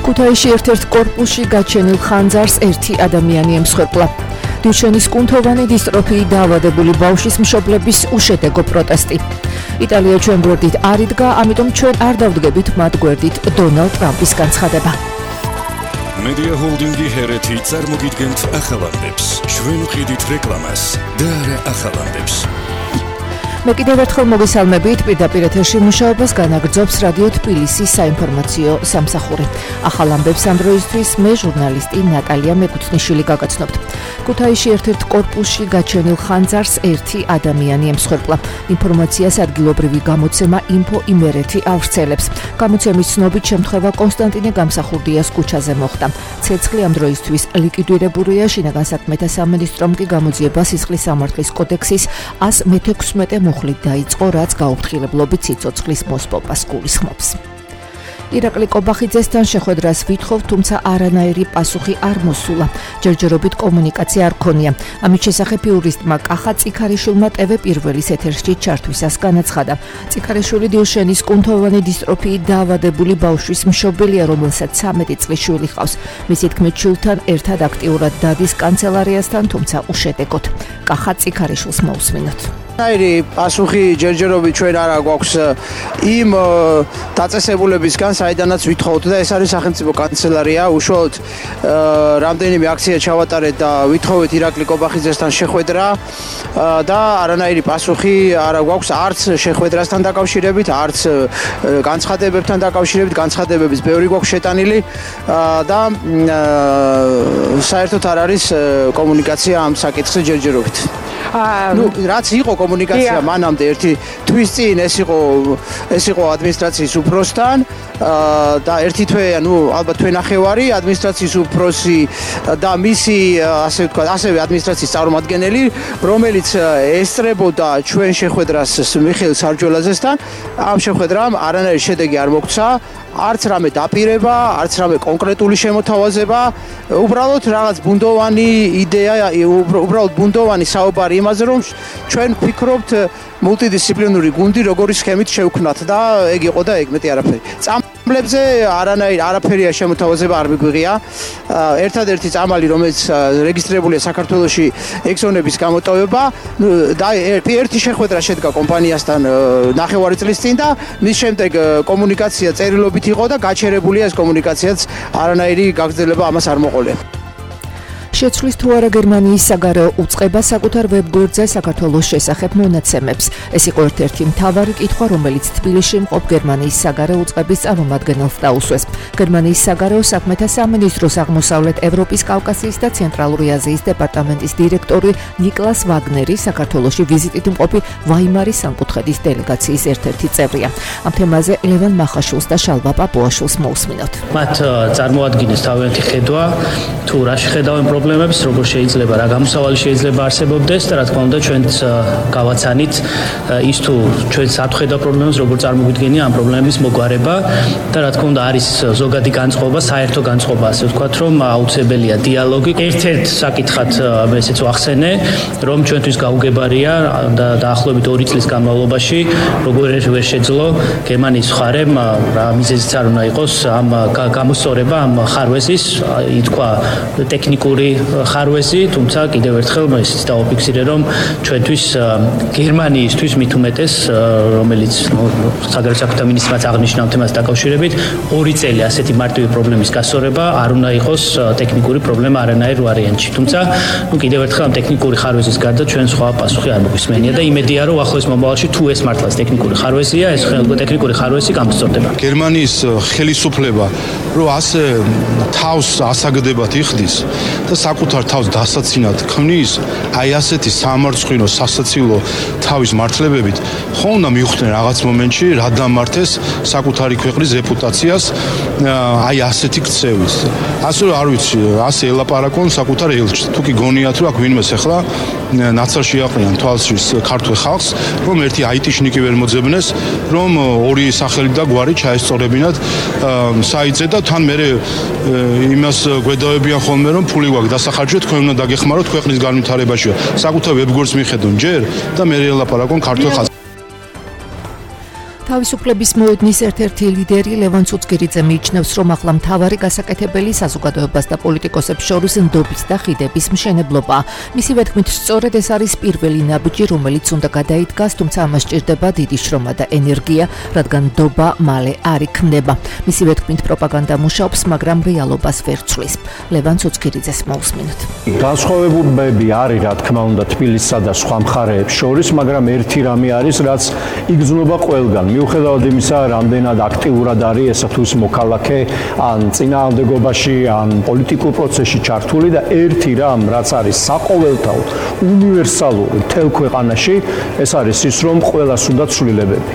ქუთაისში ერთ-ერთ კორპუსში გაჩენილ ხანძარს ერთი ადამიანი ემსხვერპლა. დიუშენის კუნთოვანი დისტროფიით დაავადებული ბავშვის მშობლების უშედეგო პროტესტი. იტალია ჩვენ გვერდით არ იდგა, ამიტომ ჩვენ არ დავდგებით მათ გვერდით დონალდ ტრამპის განცხადება. Media Holding-ი ჰერეთი წარმოგიდგენთ ახალამდებს. ჩვენ ვყიდით რეკლამას და არა ახალამდებს. მე კიდევ ერთხელ მოგესალმებით, პირდაპირ ეთერში მუშაობას განაგრძობს რადიო თბილისის საინფორმაციო სამსახური. ახალ ამბებს ამ დროისთვის მე ჟურნალისტი ნატალია მეკუთვნიშვილი გაგაცნობთ. ქუთაისში ერთ-ერთ კორპუსში გაჩენილ ხანძარს ერთი ადამიანი ემსხვერპლა. ინფორმაციას ადგილობრივი გამოცემა Info იმერეთი ავრცელებს. გამოცემის ცნობით შემთხვევა კონსტანტინე გამსახურდიას ქუჩაზე მოხდა. ცეცხლი ამ დროისთვის ლიკვიდირებულია, შინაგან საქმეთა სამინისტრომ კი გამოძიება სისხლის სამართლის კოდექსის 116 მუხლით დაიწყო, რაც გაუფრთხილებლობით სიცოცხლის მოსპობას გულისხმობს. ირაკლი კობახიძესთან შეხვედრას ვითხოვ, თუმცა არანაირი პასუხი არ მოსულა. ჯერჯერობით კომუნიკაცია არ ქონია. ამის შესახებ იურისტმა კახა წიქარიშვილმა TV პირველის ეთერში ჩართვისას განაცხადა. წიქარიშვილი დიუშენის კუნთოვანი დისტროფიით დაავადებული ბავშვის მშობელია, რომელსაც 13 წლის შვილი ჰყავს. მისი თქმით, შვილთან ერთად აქტიურად დადის კანცელარიასთან, თუმცა უშედეგოდ. კახა წიქარიშვილს მოусმინოთ. Ნაირი პასუხი ჯერჯერობით ჩვენ არა გვაქვს იმ დაწესებულებისგან, საიდანაც ვითხოვთ და ეს არის სახელმწიფო კანცელარია. უშუალოდ რამდენიმე აქცია ჩავატარეთ და ვითხოვეთ ირაკლი კობახიძესთან შეხვედრა და არანაირი პასუხი არა გვაქვს არც შეხვედრასთან დაკავშირებით, არც განცხადებებთან დაკავშირებით. განცხადებების ბევრი გვაქვს შეტანილი და საერთოდ არ არის კომუნიკაცია ამ საკითხზე ჯერჯერობით. რაც იყო კომუნიკაცია მანამდე ერთი თვის წინ ეს იყო ადმინისტრაციის უფროსთან და ერთი თვე, ალბათ თვენახევარი ადმინისტრაციის უფროსი და მისი ასევე ადმინისტრაციის წარმომადგენელი, რომელიც ესწრებოდა ჩვენ შეხვედრას მიხეილ სარჯველაძესთან. ამ შეხვედრამ არანაირი შედეგი არ მოგვცა, არც რამე დაპირება, არც რამე კონკრეტული შემოთავაზება, უბრალოდ რაღაც ბუნდოვანი იდეა, უბრალოდ ბუნდოვანი საუბარი იმაზე, რომ ჩვენ ვფიქრობთ მულტიდისციპლინური გუნდი როგორი სქემით შევქმნათ და ეგ იყო და ეგ მეტი არაფერი. წამლებზე არაფერია შემოთავაზება არ მიგვიღია. ერთადერთი წამალი, რომელიც რეგისტრირებულია საქართველოში ექსონების გამოტოვება და ერთი შეხვედრა შედგა კომპანიასთან ნახევარი წლის წინ და მის შემდეგ კომუნიკაცია წერილობით იყო და გაჩერებულია ეს კომუნიკაციაც, არანაირი გაგრძელება ამას არ მოყოლია. შეცვლის თუ არა გერმანიის საგარეო უწყება საკუთარ ვებგვერდზე საქართველოს შესახებ მონაცემებს. ეს იყო ერთ-ერთი მთავარი კითხვა, რომელიც თბილისში მყოფ გერმანიის საგარეო უწყების წარმომადგენელს დაუსვეს. გერმანიის საგარეო საქმეთა სამინისტროს აღმოსავლეთ ევროპის, კავკასიის და ცენტრალური აზიის დეპარტამენტის დირექტორი ნიკლას ვაგნერი საქართველოში ვიზიტით მყოფი ვაიმარის სამკუთხედის დელეგაციის ერთ-ერთი წევრია. ამ თემაზე ლევან მახაშვილს და შალვა პაპუაშვილს მოусმინოთ. მათ წარმოადგენს თავიანთი ხედვა, თუ რა შეხედავენ პრობლემებს, როგორ შეიძლება, რა გამოსავალი შეიძლება არსებობდეს და რა თქმა უნდა ჩვენც გავაცანით ის თუ ჩვენც ათხედავ პრობლემებს, როგორ წარმოგვიდგენია ამ პრობლემების მოგვარება და რა თქმა უნდა არის ზოგადი განწყობა, საერთო განწყობა, ასე ვთქვათ, რომ აუცილებელია დიალოგი. ერთ-ერთ საკითხად მე ესეც ვახსენე, რომ ჩვენთვის გაუგებარია და დაახლოებით 2 წლის განმავლობაში როგორ ვერ შეძლო გერმანიის მხარემ რა მიზეზიც არ უნდა იყოს ამ გამოსწორება ამ ხარვეზის, ითქვა ტექნიკური ხარვეზი, თუმცა კიდევ ერთხელ ესეც დავაფიქსირე, რომ ჩვენთვის გერმანიისთვის მით უმეტეს, რომელიც საგარეო საქმეთა მინისტრმაც აღნიშნა ამ თემას დაკავშირებით, 2 წელი ასეთი მარტივი პრობლემის გასწორება არ უნდა იყოს ტექნიკური პრობლემა არანაირ ვარიანტში. თუმცა კიდევ ერთხელ ამ ტექნიკური ხარვეზის გარდა ჩვენ სხვა პასუხი არ მოგვისმენია და იმედია, რომ ახლოს მომავალში თუ ეს მართლაც ტექნიკური ხარვეზია, ეს ტექნიკური ხარვეზი გამოსწორდება. გერმანიის ხელისუფლება რომ ასე თავს ასაგდებად იხდის და საკუთარ თავს დასაცინად ქმნის, აი ასეთი სამარცხვინო სასაცილო თავის მართლებებით, ხო უნდა მიხვდნენ რაღაც მომენტში რა დამართეს საკუთარი ქვეყნის რეპუტაციას აი ასეთი ქცევით. ასე არ ვიცი, ასე ელაპარაკონ საკუთარ ელჩს. თუ კი გონიათ, რომ აქ ვინმეს ახლა ნაცარში აყრიან თვალსის ქართულ ხალხს, რომ ერთი აიტიშნიკი ვერ მოძებნეს, რომ ორი სახელი და გვარი ჩაესწორებინათ საიტზე და თან მე იმას გვედავებიან ხოლმე, რომ ფული გვაქვს დასახარჯეთ, თქვენ უნდა დაგეხმაროთ ქვეყნის განვითარებაში. საკუთარ ვებგვერდს მიხედონ ჯერ და მე ელაპარაკონ ქართულ ხალხს. თავისუფლების მოედნის ერთ-ერთი ლიდერი ლევან ცუცკირიძე მიიჩნევს, რომ ახლა მთავარი გასაკეთებელი საზოგადოებას და პოლიტიკოსებს შორის ნდობის და ხიდების მშენებლობაა. მისი ვეთქმით, სწორედ ეს არის პირველი ნაბიჯი, რომელიც უნდა გადაიდგას, თუმცა ამას სჭირდება დიდი შრომა და ენერგია, რადგან ნდობა მალე არ იქნება. მისი ვეთქმით, პროპაგანდა მუშაობს, მაგრამ რეალობას ვერ ცვლის. ლევან ცუცკირიძეს მოусმინოთ. განსხვავებები არის, რა თქმა უნდა, თბილისსა და სხვა მხარეებს შორის, მაგრამ ერთი რამე არის, რაც იგრძნობა ყველგან. მიუხედავად იმისა, რამდენად აქტიურად არის ესა თუ ის მოქალაქე ან წინააღმდეგობაში, ან პოლიტიკურ პროცესში ჩართული და ერთი რამ, რაც არის საყოველთაო, უნივერსალური მთელ ქვეყანაში, ეს არის ის, რომ ყველას უნდა ცვლილებები.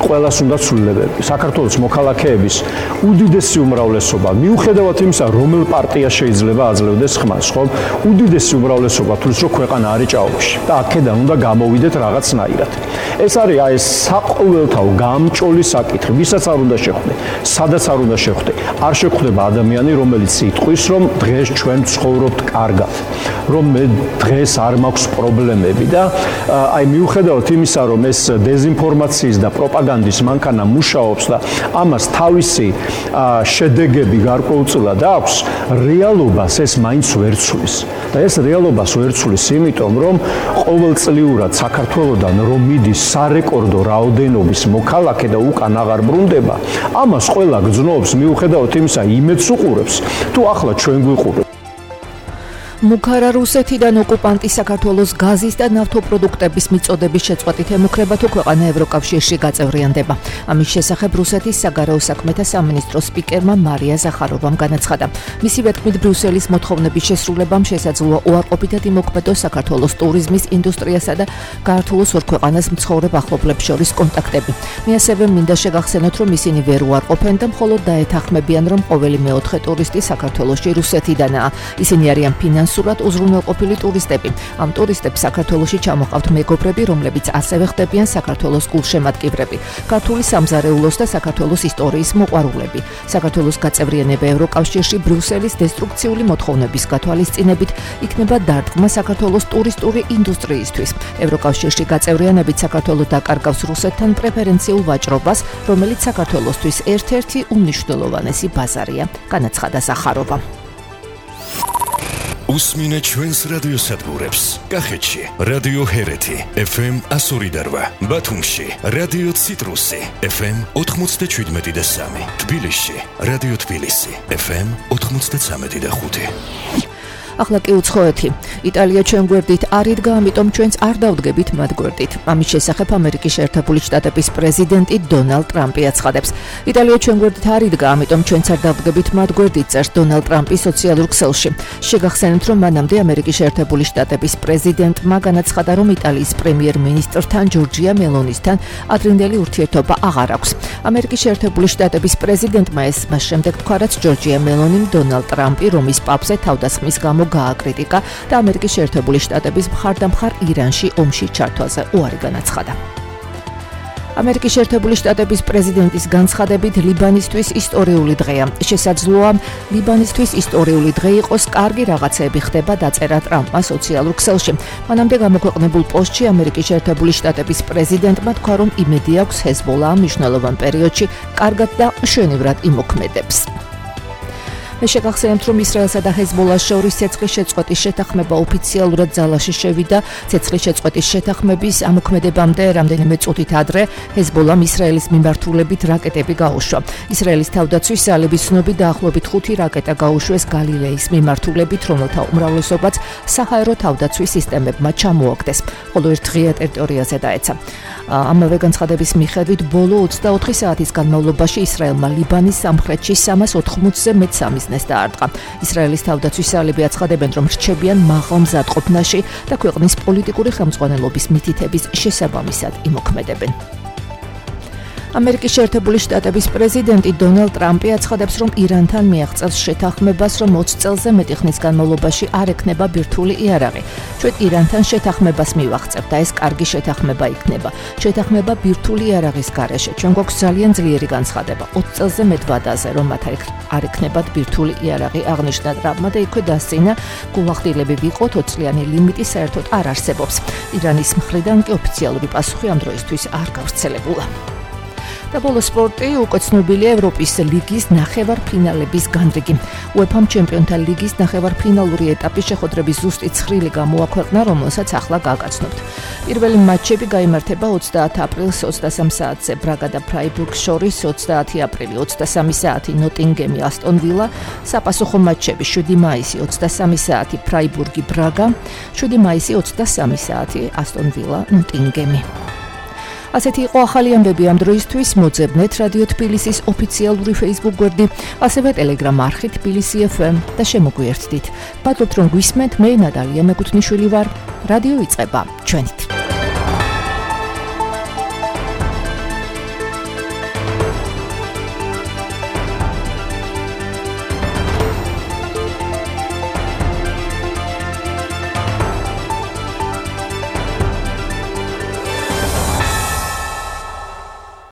საქართველოს მოქალაქეების უდიდესი უმრავლესობა, მიუხედავად იმისა, რომელ პარტიას შეიძლება აძლევდეს ხმას, ხო? უდიდესი უმრავლესობა თulis რომ ქვეყანა არის ჭაობში და აქედან უნდა გამოვიდეთ რაღაცნაირად. ეს არის აი ეს საყოველთაო გამჭოლი საკითხი, ვისაც არ უნდა შეხვდე, სადაც არ უნდა შეხვდე. არ შეხვდება ადამიანი, რომელიც იტყვის, რომ დღეს ჩვენ ცხოვრობთ კარგად, რომ მე დღეს არ მაქვს პრობლემები და აი მიუხედავად იმისა, რომ ეს დეზინფორმაციის და პროპაგანდის მანქანა მუშაობს და ამას თავისი შედეგები გარკვეულწილად აქვს, რეალობას ეს მაინც ვერ ცვლის. და ეს რეალობას ვერ ცვლის, იმიტომ რომ ყოველწლიურად საქართველოსდან რომ მიდის სარეკორდო რაოდენობის მოქალაქე და უკან აღარ ბრუნდება, ამას ყველა გძნობს, მიუხედავად იმისა, იმედს უყურებს, თუ ახლა ჩვენ გვიყურებთ. მუქარა რუსეთიდან ოკუპანტი საქართველოს გაზის და ნავთობპროდუქტების მიწოდების შეწყვეტით ემუქრება თუ ქვეყანა ევროკავშირში გაწევრიანდება. ამის შესახებ რუსეთის საგარეო საქმეთა სამინისტროს სპიკერმა მარია ზახაროვამ განაცხადა. მისი ვეთქმით, ბრიუსელის მოთხოვნების შესრულებამ შესაძლოა უარყოფითად იმოქმედოს საქართველოს ტურიზმის ინდუსტრიასა და საქართველოს ორ ქვეყანას მცხოვრებ ახლობლებს შორის კონტაქტები. მე ასევე მინდა შეგახსენოთ, რომ ისინი ვერ უარყოფენ და მხოლოდ დაეთანხმებიან, რომ ყოველი მეოთხე ტურისტი საქართველოში რუსეთიდანაა. ისინი არიან სურად უზრუნველყოფილი ტურისტები. ამ ტურისტებს საქართველოში ჩამოყავთ მეგობრები, რომლებიც ასევე ხდებიან საქართველოს გულშემატკივრები, ქართული სამზარეულოს და საქართველოს ისტორიის მოყვარულები. საქართველოს გაწევრიანება ევროკავშირში ბრიუსელის დესტრუქციული მოთხოვნების გათვალისწინებით იქნება დარტყმა საქართველოს ტურისტული ინდუსტრიისთვის. ევროკავშირში გაწევრიანებით საქართველო დაკარგავს რუსეთთან პრეფერენციულ ვაჭრობას, რომელიც საქართველოსთვის ერთ-ერთი უმნიშვნელოვანესი ბაზარია, განაცხადა ზახაროვა. უსმინეთ ჩვენს რადიოსადგურებს. კახეთში რადიო ჰერეთი FM 102.8, ბათუმში რადიო ციტრუსი FM 97.3, თბილისში რადიო თბილისი FM 93.5. ახლა კი უცხოეთი. იტალია ჩვენ გვერდით არ იდგა, ამიტომ ჩვენც არ დავდგებით მათ გვერდით. ამის შესახებ ამერიკის შეერთებული შტატების პრეზიდენტი დონალდ ტრამპი აცხადებს. იტალია ჩვენ გვერდით არ იდგა, ამიტომ ჩვენც არ დავდგებით მათ გვერდით, წერს დონალდ ტრამპი სოციალურ ქსელში. შეგახსენეთ, რომ მანამდე ამერიკის შეერთებული შტატების პრეზიდენტმა განაცხადა, რომ იტალიის პრემიერ-მინისტრთან ჯორჯია მელონისთან ადრინდელი ურთიერთობა აღარ აქვს. ამერიკის შეერთებული შტატების პრეზიდენტმა ეს მას შემდეგ თქვა, რაც ჯორჯია მელონიმ დონალდ ტრამპი რომის პაპზე თავდასხმის გამო გააკრიტიკა და ამერიკის შეერთებული შტატების მხარდამხარ ირანში ომში ჩართვაზე უარი განაცხადა. ამერიკის შეერთებული შტატების პრეზიდენტის განცხადებით, ლიბანისთვის ისტორიული დღეა. შესაძლოა ლიბანისთვის ისტორიული დღე იყოს, კარგი რაღაცეები ხდება, დაწერა ტრამპმა სოციალურ ქსელში. მანამდე გამოქვეყნებულ პოსტში ამერიკის შეერთებული შტატების პრეზიდენტმა თქვა, რომ იმედი აქვს ჰეზბოლა მნიშვნელოვან პერიოდში კარგად და მშვენივრად იმოქმედებს. მე შეგახსენებთ, რომ ისრაელსა და ჰეზბოლას შორის ცეცხლის შეწყვეტის შეთანხმება ოფიციალურად ძალაში შევიდა. ცეცხლის შეწყვეტის შეთანხმების ამოქმედებამდე რამდენიმე წუთით ადრე ჰეზბოლამ ისრაელის მიმართულებით რაკეტები გაუშვა. ისრაელის თავდაცვის ძალების ცნობით დაახლოებით 5 რაკეტა გაუშვეს გალილეის მიმართულებით, რომელთა უმრავლესობაც საჰაერო თავდაცვის სისტემებმა ჩამოაგდეს, ხოლო ერთ ღია ტერიტორიაზე დაეცა. ამავე განცხადების მიხედვით, ბოლო 24 საათის განმავლობაში ისრაელმა ლიბანის სამხრეთში 380-ზე მეტ სამიზნეს დაარტყა. ისრაელის თავდაცვის ძალები აცხადებენ, რომ რჩებიან მაღალმზადყოფნაში და ქვეყნის პოლიტიკური ხელმძღვანელობის მითითების შესაბამისად იმოქმედებენ. ამერიკის შეერთებული შტატების პრეზიდენტი დონალდ ტრამპი აცხადებს, რომ ირანთან მიაღწევს შეთანხმებას, რომ 20 წელზე მეტი ხნის განმავლობაში არ ექნება ბირთვული იარაღი. ჩვენ ირანთან შეთანხმებას მივაღწევთ და ეს კარგი შეთანხმება იქნება. შეთანხმება ბირთვული იარაღის გარეშე. ჩვენ გვაქვს ძალიან ძლიერი განცხადება 20 წელზე მეტ ვადაზე, რომ მათ არ ექნებათ ბირთვული იარაღი, აღნიშნა ტრამპმა და იქვე დასცინა, გულახდილები ვიყოთ, 20 წლიანი ლიმიტი საერთოდ არ არსებობს. ირანის მხრიდან კი ოფიციალური პასუხი ამ დროისთვის არ გავრცელებულა. და ბოლო სპორტი უკვე ცნობილია ევროპის ლიგის ნახევარფინალების განრიგი. UEFA ჩემპიონთა ლიგის ნახევარფინალური ეტაპის შეხვედრების ზუსტი ცხრილი გამოაქვეყნა, რომელსაც ახლა გაგაცნობთ. პირველი მატჩები გაიმართება 30 აპრილს 23 საათზე ბრაგა და ფრაიბურგს შორის, 30 აპრილი 23 საათი ნოტინგემი ასტონ ვილა, საპასუხო მატჩები 7 მაისი 23 საათი ფრაიბურგი ბრაგა, 7 მაისი 23 საათი ასტონ ვილა ნოტინგემი. ასეთი იყო ახალი ამბები ამ დროისთვის. მოძებნეთ რადიო თბილისის ოფიციალური Facebook გვერდი, ასევე Telegram არხი თბილისი FM და შემოგვიერთდით. ბატონთ რომ გვისმენთ, მე ნატალია მეკუთვნიშვილი ვარ. რადიო იწყება ჩვენით.